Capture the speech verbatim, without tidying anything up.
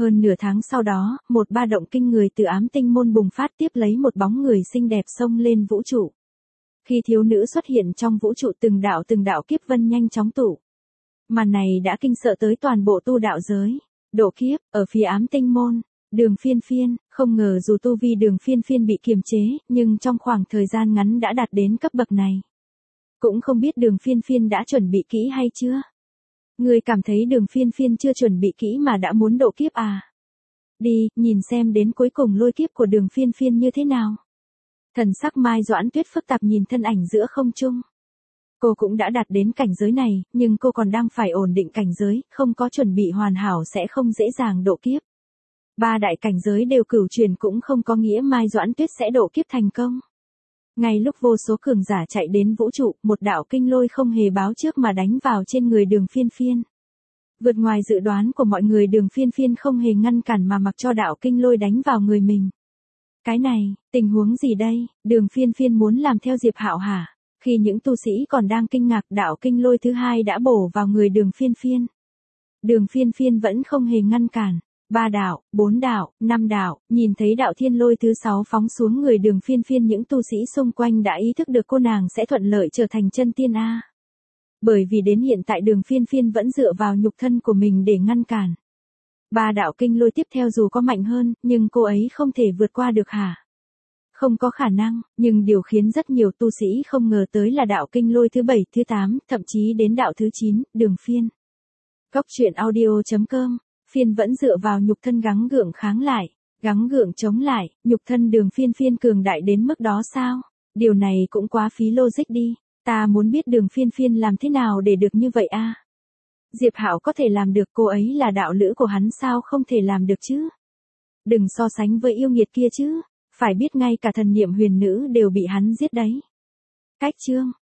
Hơn nửa tháng sau đó, một ba động kinh người từ ám tinh môn bùng phát tiếp lấy một bóng người xinh đẹp xông lên vũ trụ. Khi thiếu nữ xuất hiện trong vũ trụ từng đạo từng đạo kiếp vân nhanh chóng tụ. Màn này đã kinh sợ tới toàn bộ tu đạo giới. Độ kiếp, ở phía ám tinh môn, Đường Phiên Phiên, không ngờ dù tu vi Đường Phiên Phiên bị kiềm chế, nhưng trong khoảng thời gian ngắn đã đạt đến cấp bậc này. Cũng không biết Đường Phiên Phiên đã chuẩn bị kỹ hay chưa? Người cảm thấy Đường Phiên Phiên chưa chuẩn bị kỹ mà đã muốn độ kiếp à? Đi, nhìn xem đến cuối cùng lôi kiếp của Đường Phiên Phiên như thế nào. Thần sắc Mai Doãn Tuyết phức tạp nhìn thân ảnh giữa không trung. Cô cũng đã đạt đến cảnh giới này, nhưng cô còn đang phải ổn định cảnh giới, không có chuẩn bị hoàn hảo sẽ không dễ dàng độ kiếp. Ba đại cảnh giới đều cửu truyền cũng không có nghĩa Mai Doãn Tuyết sẽ độ kiếp thành công. Ngay lúc vô số cường giả chạy đến vũ trụ, một đạo kinh lôi không hề báo trước mà đánh vào trên người Đường Phiên Phiên. Vượt ngoài dự đoán của mọi người, Đường Phiên Phiên không hề ngăn cản mà mặc cho đạo kinh lôi đánh vào người mình. Cái này, tình huống gì đây? Đường Phiên Phiên muốn làm theo Diệp Hạo hả? Khi những tu sĩ còn đang kinh ngạc, đạo kinh lôi thứ hai đã bổ vào người Đường Phiên Phiên. Đường Phiên Phiên vẫn không hề ngăn cản. Ba đạo, bốn đạo, năm đạo, nhìn thấy đạo thiên lôi thứ sáu phóng xuống người Đường Phiên Phiên, những tu sĩ xung quanh đã ý thức được cô nàng sẽ thuận lợi trở thành chân tiên A. Bởi vì đến hiện tại Đường Phiên Phiên vẫn dựa vào nhục thân của mình để ngăn cản. Ba đạo kinh lôi tiếp theo dù có mạnh hơn, nhưng cô ấy không thể vượt qua được hả? Không có khả năng, nhưng điều khiến rất nhiều tu sĩ không ngờ tới là đạo kinh lôi thứ bảy, thứ tám, thậm chí đến đạo thứ chín, Đường Phiên. Cốc truyện audio chấm com, Phiên vẫn dựa vào nhục thân gắng gượng kháng lại, gắng gượng chống lại, nhục thân Đường Phiên Phiên cường đại đến mức đó sao? Điều này cũng quá phí logic đi, ta muốn biết Đường Phiên Phiên làm thế nào để được như vậy a? Diệp Hạo có thể làm được, cô ấy là đạo lữ của hắn sao không thể làm được chứ? Đừng so sánh với yêu nghiệt kia chứ, phải biết ngay cả thần niệm huyền nữ đều bị hắn giết đấy. Cách chương